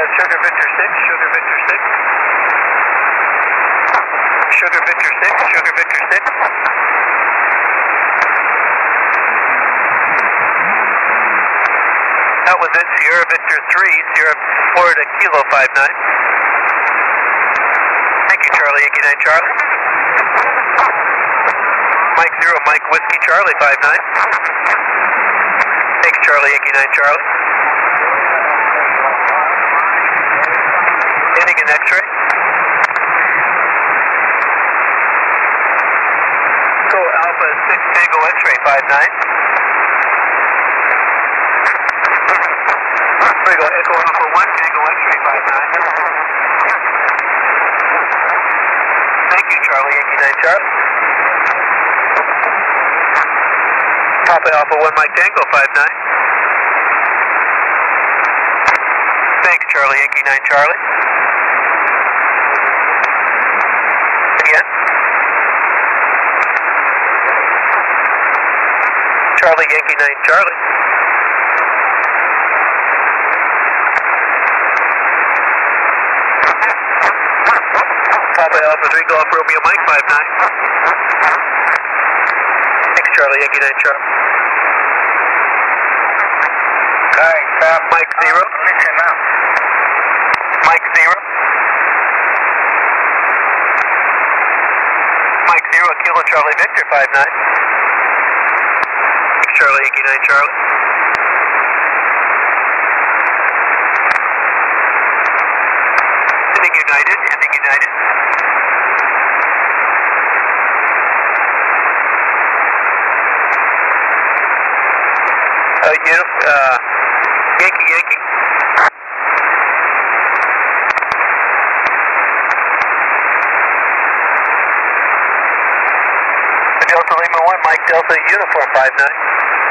Sugar Victor 6, Sugar Victor 6. Sugar Victor 6, Sugar Victor 6. That was it, Sierra Victor 3, Sierra Florida Kilo 59. Thank you, Charlie Yankee 9 Charlie. Mike 0, Mike Whiskey Charlie 59. Thanks, Charlie Yankee 9 Charlie. Ending in X-ray. Go Alpha 6 Tango X-ray 59. There we go, Echo Alpha 1 Tango X-ray 59. Thank you, Charlie Yankee 9 Charlie. Papa Alpha 1 Mike Tango 59. Thanks, Charlie Yankee 9 Charlie. Again. Charlie Yankee 9 Charlie. Papa Alpha 3 Golf Romeo Mike 59. Thanks, Charlie Yankee 9 Charlie. Alright, Mike 0. Listen up. Mike 0. Mike 0, Kilo Charlie Victor 59. Thanks, Charlie Yankee 9 Charlie. Ending United, ending United. Yankee Yankee. Delta Lima 1, Mike Delta Uniform 59.